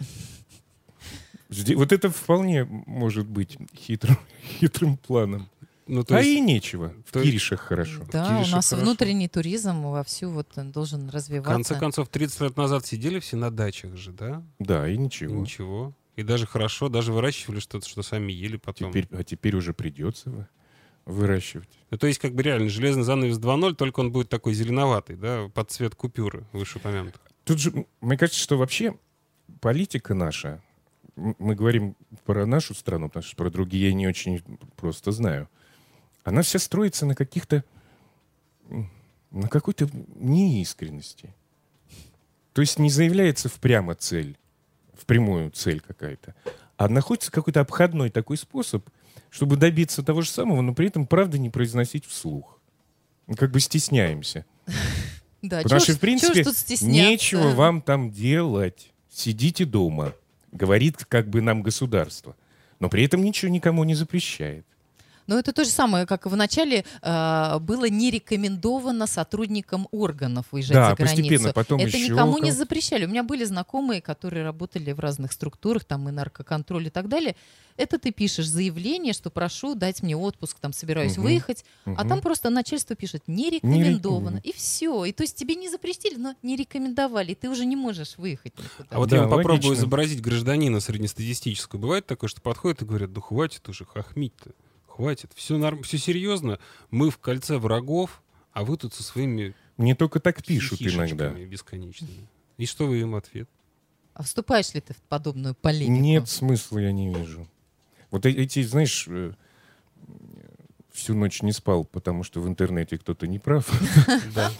Зде- Вот это вполне может быть хитрым, хитрым планом. Ну, то А есть, и нечего. В то- Киришах хорошо. Да, у Кириши нас хорошо. внутренний туризм вовсю вот э, должен в развиваться. конце концов, тридцать лет назад сидели все на дачах же, да? Да, и И ничего. ничего. И даже хорошо, даже выращивали что-то, что сами ели потом. Теперь, а теперь уже придется вы- выращивать. Ну, то есть, как бы реально, железный занавес два ноль, только он будет такой зеленоватый, да, под цвет купюры вышеупомянутых. Тут же, м, мне кажется, что вообще политика наша, м, мы говорим про нашу страну, потому что про другие я не очень просто знаю, она вся строится на каких-то, м, на какой-то неискренности. То есть не заявляется впрямо цель, впрямую цель какая-то, а находится какой-то обходной такой способ, чтобы добиться того же самого, но при этом правда не произносить вслух. Мы как бы стесняемся. Да, Потому чё что, ж- в принципе, чё ж тут стесняться? нечего вам там делать. Сидите дома. Говорит как бы нам государство. Но при этом ничего никому не запрещает. Но это то же самое, как в начале э, было не рекомендовано сотрудникам органов выезжать Да, за границу. постепенно потом это еще никому у не кого- запрещали. У меня были знакомые, которые работали в разных структурах, там и наркоконтроль и так далее. Это ты пишешь заявление, что прошу дать мне отпуск, там собираюсь Мгм. выехать, а Мгм. там просто начальство пишет не рекомендовано. рекомендовано. И все. И то есть тебе не запретили, но не рекомендовали. И ты уже не можешь выехать никуда. А вот Да, я вам попробую логично. изобразить гражданина среднестатистического. Бывает такое, что подходят и говорят, да хватит уже хохмить-то. Хватит. Все, норм... все серьезно. Мы в кольце врагов, а вы тут со своими Мне только так пишут хихишечками иногда. бесконечными. И что вы им в ответ? А вступаешь ли ты в подобную полемику? Нет смысла, я не вижу. Вот э- эти, знаешь, э, всю ночь не спал, потому что в интернете кто-то не прав. Да.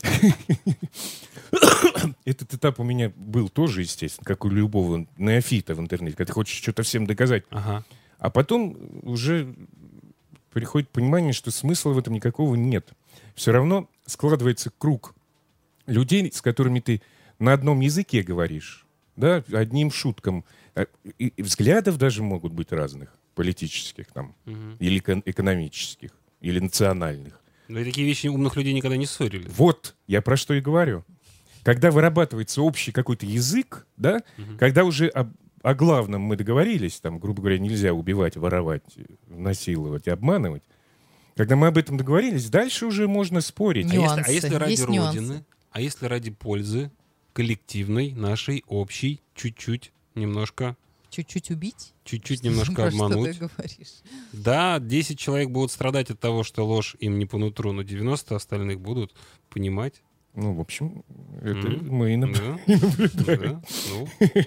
Этот этап у меня был тоже, естественно, как у любого неофита в интернете, когда ты хочешь что-то всем доказать. Ага. А потом уже приходит понимание, что смысла в этом никакого нет. Все равно складывается круг людей, с которыми ты на одном языке говоришь, да, одним шуткам. А, И, и взглядов даже могут быть разных, политических там, Мгм. или эко- экономических, или национальных. Но и такие вещи умных людей никогда не ссорили. Вот, я про что и говорю. Когда вырабатывается общий какой-то язык, да, когда уже об- о главном мы договорились, там, грубо говоря, нельзя убивать, воровать, насиловать, обманывать, когда мы об этом договорились, дальше уже можно спорить. А если, Нюансы, а если ради есть нюансы. Родины, а если ради пользы коллективной, нашей, общей, чуть-чуть, немножко, Чуть-чуть убить? чуть-чуть немножко Про что обмануть. ты говоришь? Да, десять человек будут страдать от того, что ложь им не по нутру, но девяносто остальных будут понимать. Ну, в общем, это М, мы и наб- Да, и наблюдаем. да, ну,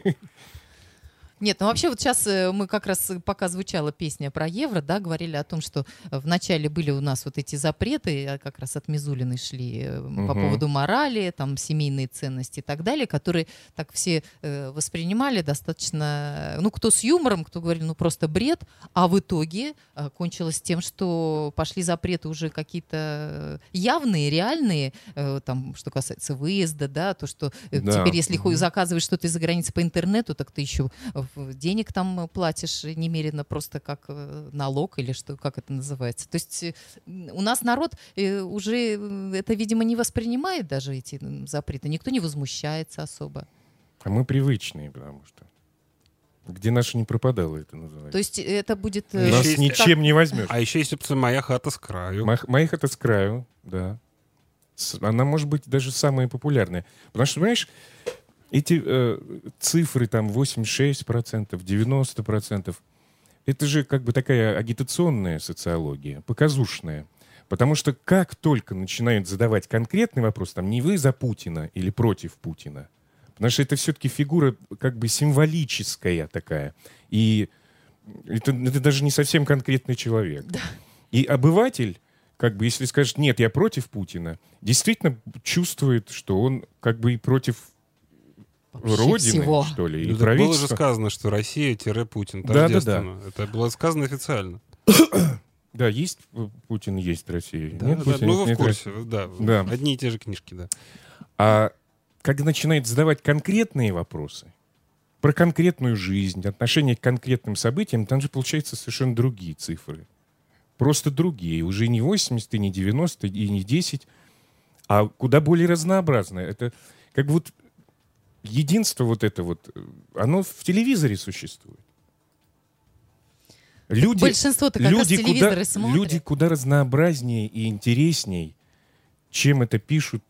Нет, ну вообще вот сейчас э, мы как раз, э, пока звучала песня про евро, да, говорили о том, что э, вначале были у нас вот эти запреты, а как раз от Мизулиной шли э, по Мгм. поводу морали, там, семейные ценности и так далее, которые так все э, воспринимали достаточно, ну, кто с юмором, кто говорил, ну, просто бред, а в итоге э, кончилось тем, что пошли запреты уже какие-то явные, реальные, э, там, что касается выезда, да, то, что э, Да. теперь, если хо- Мгм. заказываешь что-то из-за границы по интернету, так ты еще в- денег там платишь немерено просто как э, налог или что, как это называется. То есть э, м, у нас народ э, уже э, это, видимо, не воспринимает даже эти м, запреты. Никто не возмущается особо. А мы привычные, потому что. Где наша не пропадала, это называется. То есть это будет... э, Еще Нас есть- ничем не возьмешь. а еще есть опция «Моя хата с краю». Моих, моих это с краю, да. С- Она может быть даже самая популярная. Потому что, понимаешь, эти э, цифры там восемьдесят шесть процентов, девяносто процентов, это же как бы такая агитационная социология, показушная. Потому что как только начинают задавать конкретный вопрос, там не вы за Путина или против Путина, потому что это все-таки фигура как бы символическая такая. И это, это даже не совсем конкретный человек. И обыватель, как бы, если скажет, нет, я против Путина, действительно чувствует, что он как бы и против вообще Родины, всего. что ли, или Ну, так было же правительства. сказано, что Россия-Путин. Да, да, да. тождественно. Это было сказано официально. Да, есть э, Путин, есть Россия. Да, Нет да, Путина, ну, вы нет в курсе. Да, Да. Одни и те же книжки, да. А когда начинает задавать конкретные вопросы про конкретную жизнь, отношение к конкретным событиям, там же получаются совершенно другие цифры. Просто другие. Уже не восемьдесят, и не девяносто, и не десять, а куда более разнообразное. Это как бы вот единство вот это вот, э, оно в телевизоре существует. Люди, Большинство-то как раз люди, телевизоры куда, смотрят. люди куда разнообразнее и интересней, чем это пишут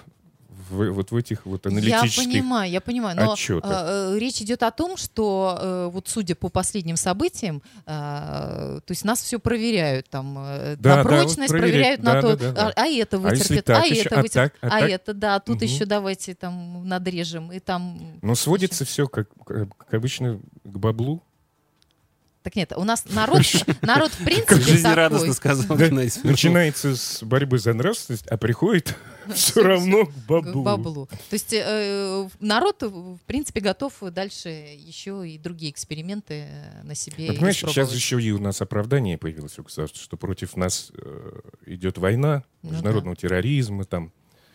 в, вот в этих вот Я аналитических... понимаю, я понимаю, но отчетах. э, э, речь идет о том, что э, вот судя по последним событиям, э, то есть нас все проверяют там э, Да, на да, прочность, вот проверяют, проверяют, на да, то, да, да, да. А, а это А если вытерпит, так а, еще, это а вытерпит, так, а а, так? это да, тут Мгм. еще давайте там надрежем и там. Но сводится все, как, как обычно, к баблу. Так нет, у нас народ, народ в принципе Жизнерадостно такой. сказал Да, Геннадий Смирнов. начинается с борьбы за нравственность, а приходит все Всё- равно к к баблу. баблу. То есть э, народ, в принципе, готов дальше еще и другие эксперименты э, на себе Ну, понимаешь, сейчас испробовать. еще и у нас оправдание появилось у государства, что против нас э, идет война Ну международного терроризма, там,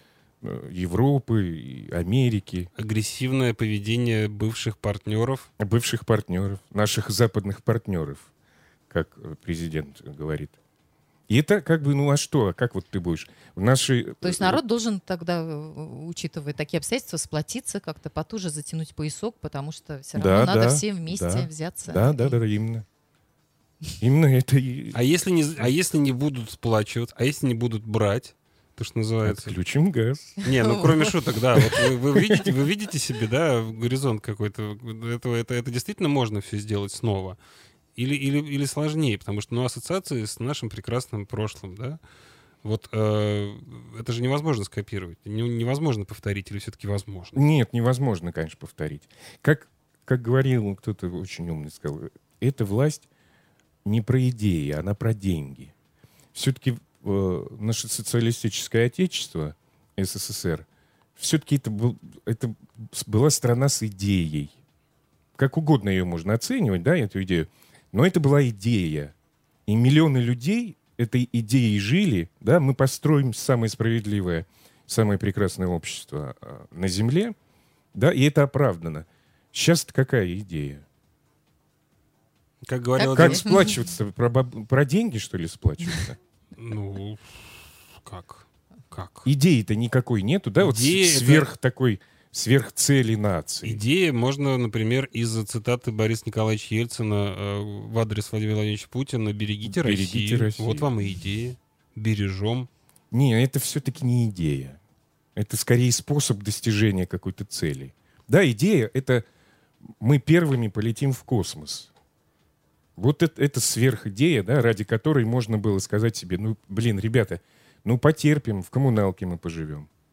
э, Европы, и Америки, Агрессивное поведение бывших партнеров. бывших партнеров, наших западных партнеров, как э, президент говорит. И это как бы, ну а что, как вот ты будешь? Наши, То есть народ должен тогда, э, учитывая такие обстоятельства, сплотиться, как-то потуже затянуть поясок, потому что все равно Да, надо да, всем вместе да. взяться. Да, да, и- да, именно. Именно это и А если не, а если не будут сплачивать, а если не будут брать, то, что называется... отключим газ. Не, ну кроме шуток, да. Вот вы, вы видите, вы видите себе, да, горизонт какой-то. Это, это, это действительно можно все сделать снова. Или, или, или сложнее, потому что, ну, ассоциации с нашим прекрасным прошлым, да. Вот э, это же невозможно скопировать. Не- невозможно повторить, или все-таки возможно? Нет, невозможно, конечно, повторить. Как, как говорил кто-то очень умный, сказал, эта власть не про идеи, она про деньги. Все-таки э, наше социалистическое отечество, СССР, все-таки это, был, это была страна с идеей. Как угодно ее можно оценивать, да, эту идею. Но это была идея. И миллионы людей этой идеей жили, да, мы построим самое справедливое, самое прекрасное общество э, на Земле, да, и это оправдано. Сейчас-то какая идея? Как говорил Как один- сплачиваться? Про, баб- про деньги, что ли, сплачиваться? Ну, как? Как? Идеи-то никакой нету, да? Вот Идея с- это- сверх такой, сверх цели нации. Идея можно, например, из цитаты Бориса Николаевича Ельцина э, в адрес Владимира Владимировича Путина «Берегите, Берегите Россию». Россию. Вот вам и идея. Бережем. Не, это все-таки не идея. Это скорее способ достижения какой-то цели. Да, идея — это мы первыми полетим в космос. Вот это, это сверхидея, да, ради которой можно было сказать себе, ну, блин, ребята, ну, потерпим, в коммуналке мы поживем.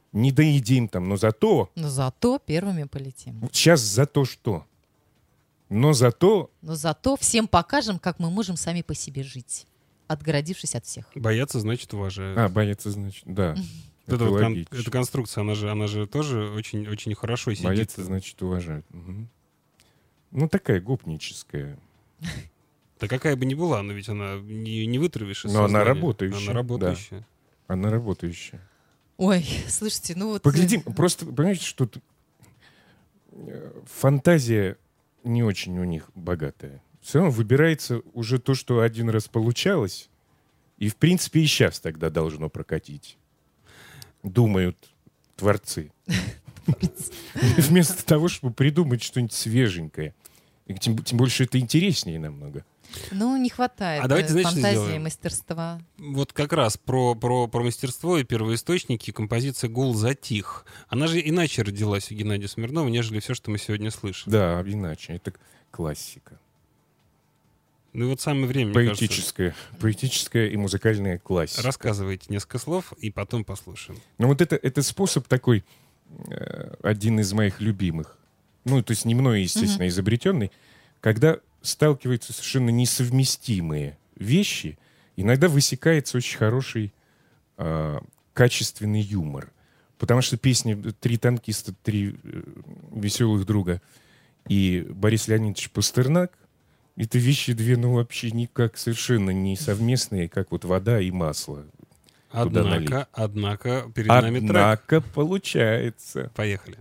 Не доедим там, но зато... Но зато первыми полетим. Сейчас зато что? Но зато... Но зато всем покажем, как мы можем сами по себе жить, отгородившись от всех. Бояться, значит, уважают. А, бояться, значит, да. Вот Это эта, вот кон- логично. эта конструкция, она же, она же тоже очень, очень хорошо сидит. Бояться, значит, уважают. Угу. Ну, такая гопническая. Да какая бы ни была, но ведь она не, не вытравишь из Но она сознания. работающая, Она работающая. Она работающая. Ой, слушайте, ну вот... Поглядим, просто, понимаете, что тут э, фантазия не очень у них богатая. Все равно выбирается уже то, что один раз получалось, и, в принципе, и сейчас тогда должно прокатить. Думают творцы. Вместо того, чтобы придумать что-нибудь свеженькое. И тем, тем больше это интереснее намного. Ну, не хватает А давайте, э, знаете, что фантазии, сделаем? мастерства. Вот как раз про, про, про мастерство и первоисточники композиция «Гул затих». Она же иначе родилась у Геннадия Смирнова, нежели все, что мы сегодня слышим. Да, иначе. Это классика. Ну и вот самое время, мне кажется. Поэтическая, поэтическая и музыкальная классика. Рассказывайте несколько слов, и потом послушаем. Ну вот это, это способ такой, э, один из моих любимых. Ну, то есть не мной, естественно, Мгм. изобретенный. Когда сталкиваются совершенно несовместимые вещи, иногда высекается очень хороший, э, качественный юмор. Потому что песни «Три танкиста, три э, веселых друга» и Борис Леонидович Пастернак — это вещи две, ну, вообще никак совершенно не совместные, как вот вода и масло. Туда налить. Однако, однако, перед нами трек. Однако получается. Поехали.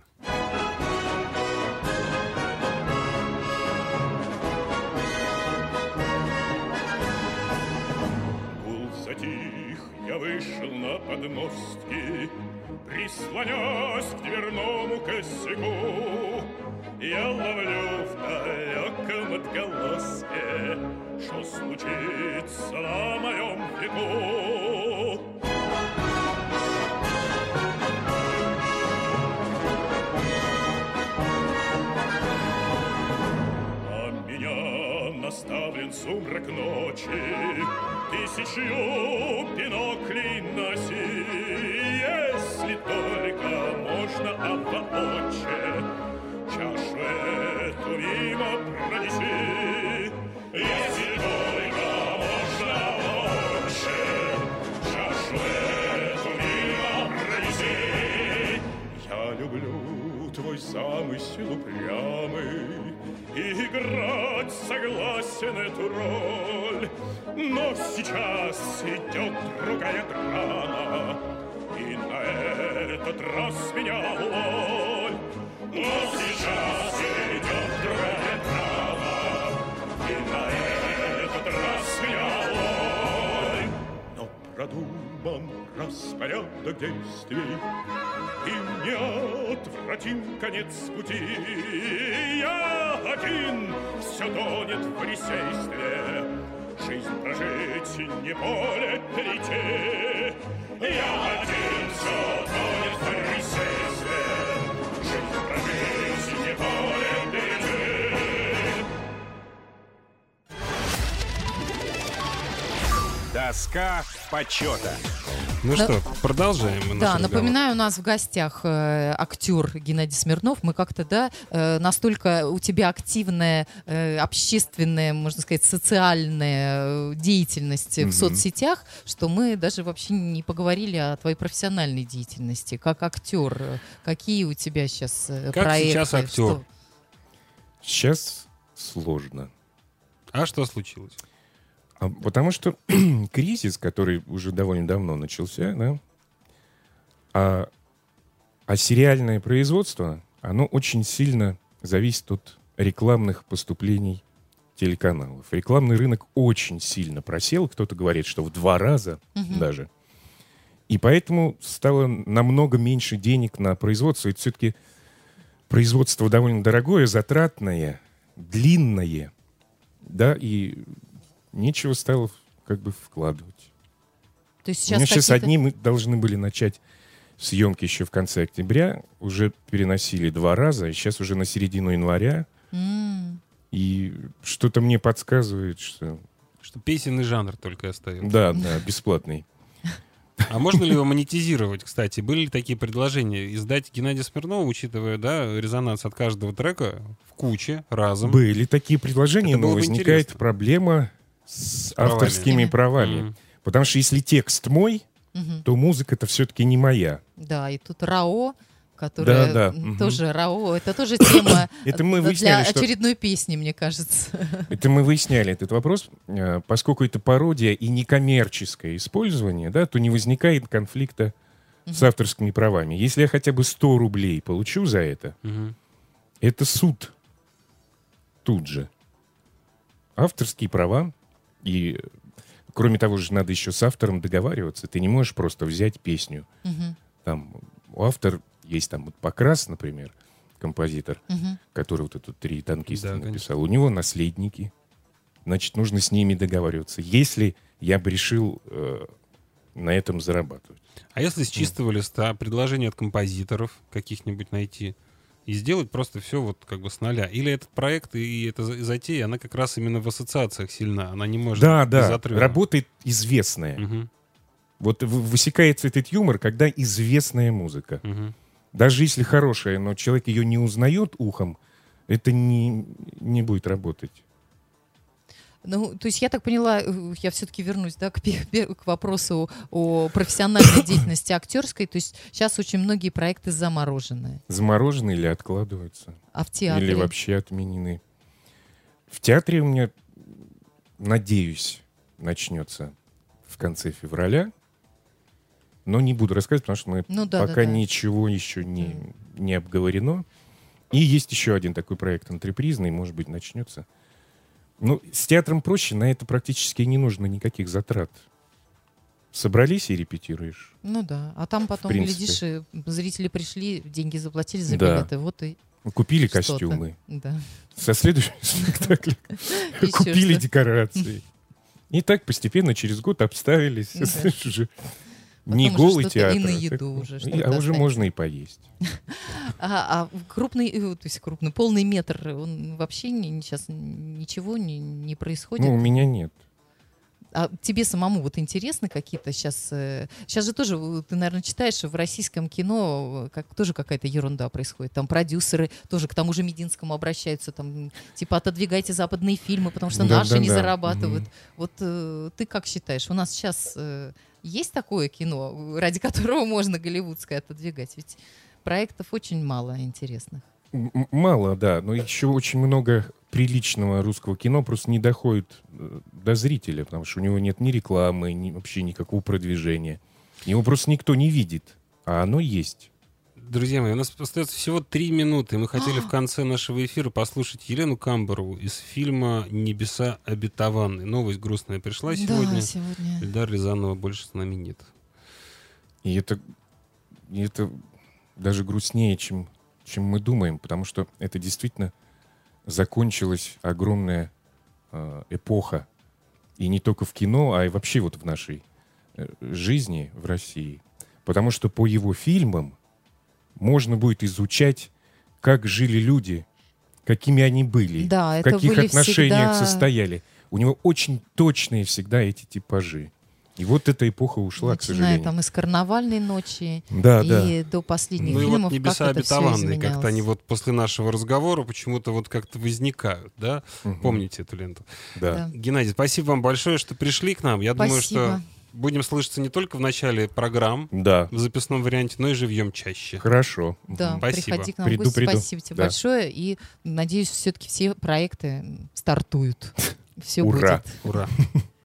Гул затих, я вышел на подмостки, прислонясь к дверному косяку. Я ловлю в далеком отголоске, что случится на моем веку. На меня наставлен сумрак ночи, тысячью биноклей носи. Если только можно обооче чашу эту мимо пронеси. Если только можно обооче чашу эту мимо пронеси. Я люблю твой замысел упрямый, и играть согласен эту роль. Но сейчас идет другая драма, и на этот раз меня уволь. Но сейчас идет другая драма, и на этот раз меня уволь. Но продуман распорядок действий, и неотвратим конец пути. Я один, все тонет в присействе, жизнь прожить не более перейти. Я один, все тонет в присействе, жизнь прожить не более перейти. Доска почета. Ну Да. что, продолжаем мы наш Да, разговор. напоминаю, у нас в гостях э, актер Геннадий Смирнов. Мы как-то, да, э, настолько у тебя активная э, общественная, можно сказать, социальная э, деятельность Мгм. в соцсетях, что мы даже вообще не поговорили о твоей профессиональной деятельности. Как актер, э, какие у тебя сейчас э, Как проекты? сейчас актер? Что- Сейчас сложно. А что случилось? А потому что кризис, который уже довольно давно начался, да, а, а сериальное производство, оно очень сильно зависит от рекламных поступлений телеканалов. Рекламный рынок очень сильно просел, кто-то говорит, что в два раза Мгм. даже. И поэтому стало намного меньше денег на производство. Это все-таки производство довольно дорогое, затратное, длинное, да, и нечего стало как бы вкладывать. То есть У сейчас меня сейчас какие-то- одни мы должны были начать съемки еще в конце октября, уже переносили два раза, и сейчас уже на середину января, М. и что-то мне подсказывает, что Что песенный жанр только остается. да, да, бесплатный. А можно ли его монетизировать, кстати? Были ли такие предложения? Издать Геннадия Смирнова, учитывая, да, резонанс от каждого трека в куче, разом? Были такие предложения, Это было но бы возникает интересно. проблема с правами. авторскими правами. Мгм. Потому что если текст мой, Мгм. то музыка-то все-таки не моя. Да, и тут РАО, которая Да, да, м, мгм. тоже РАО, это тоже тема Это мы для выясняли, что... очередной песни, мне кажется. Это мы выясняли этот вопрос. э, Поскольку это пародия и некоммерческое использование, да, то не возникает конфликта с авторскими правами. Если я хотя бы сто рублей получу за это, Мгм. это суд тут же. Авторские права. И, кроме того же, надо еще с автором договариваться. Ты не можешь просто взять песню. Мгм, Там у автора есть там вот Покрас, например, композитор, мгм. который вот это «Три танкиста» Да, конечно. написал. У него наследники. Значит, нужно с ними договариваться. Если я бы решил э, на этом зарабатывать. А если с чистого листа предложение от композиторов каких-нибудь найти и сделать просто все вот как бы с нуля? Или этот проект и эта за- затея, она как раз именно в ассоциациях сильна, она не может Да, без да, отрыва. работает известная. Мгм, Вот в- высекается этот юмор, когда известная музыка. мгм. Даже если хорошая, но человек ее не узнает ухом, это не, не будет работать. Ну, то есть я так поняла, э, я все-таки вернусь, да, к, пе- пе- к вопросу о профессиональной деятельности актерской. То есть сейчас очень многие проекты заморожены. Заморожены или откладываются, А в театре? или вообще отменены. В театре у меня, надеюсь, начнется в конце февраля. Но не буду рассказывать, потому что мы Ну да, пока да, да. ничего еще не, не обговорено. И есть еще один такой проект антрепризный, может быть, начнется. Ну, с театром проще, на это практически не нужно никаких затрат. Собрались и репетируешь. Ну да. А там потом, принципе. глядишь, э, зрители пришли, деньги заплатили за Да. билеты. Вот и Купили что-то. костюмы. Да. Со следующего спектакля Еще купили что. декорации. И так постепенно через год обставились. Да. Знаешь, уже Потом не уже голый что-то и театр. на а еду так, уже и- что-то А уже останется. можно и поесть. А, а крупный, э, то есть крупный, полный метр, он вообще не, сейчас ничего не, не происходит? Ну, у меня нет. А тебе самому вот интересны какие-то сейчас... э, сейчас же тоже, э, ты, наверное, читаешь, в российском кино э, как, тоже какая-то ерунда происходит. Там продюсеры тоже к тому же Мединскому обращаются, там, типа, отодвигайте западные фильмы, потому что Да, наши да, не да. зарабатывают. Мгм. Вот э, ты как считаешь, у нас сейчас э, есть такое кино, ради которого можно голливудское отодвигать? Ведь проектов очень мало интересных. М- м- Мало, да, но еще очень много приличного русского кино просто не доходит э, до зрителя, потому что у него нет ни рекламы, ни вообще никакого продвижения. Его просто никто не видит, а оно есть. Друзья мои, у нас остается всего три минуты. Мы хотели в конце нашего эфира послушать Елену Камбарову из фильма «Небеса обетованные». Новость грустная пришла сегодня. Да, сегодня. Эльдар Рязанова больше с нами нет. И это, и это даже грустнее, чем, чем мы думаем, потому что это действительно закончилась огромная э, эпоха. И не только в кино, а и вообще вот в нашей э, жизни в России. Потому что по его фильмам можно будет изучать, как жили люди, какими они были, Да, в это каких были отношениях всегда- состояли. У него очень точные всегда эти типажи. И вот эта эпоха ушла, к Начиная сожалению. там из «Карнавальной ночи» Да, и да. до последних Ну и фильмов, вот «Небеса как это все обетованные», изменялось. как-то они вот после нашего разговора почему-то вот как-то возникают, да? Мгм. Помните эту ленту? Да. Да. Геннадий, спасибо вам большое, что пришли к нам. Я думаю, что Спасибо. будем слышаться не только в начале программ Да. в записном варианте, но и живьем чаще. Хорошо. Да, Мгм. Спасибо. приходи к нам Приду, в гости. приду. Спасибо тебе Да. большое. И надеюсь, все-таки все проекты стартуют. Все Ура. будет. Ура.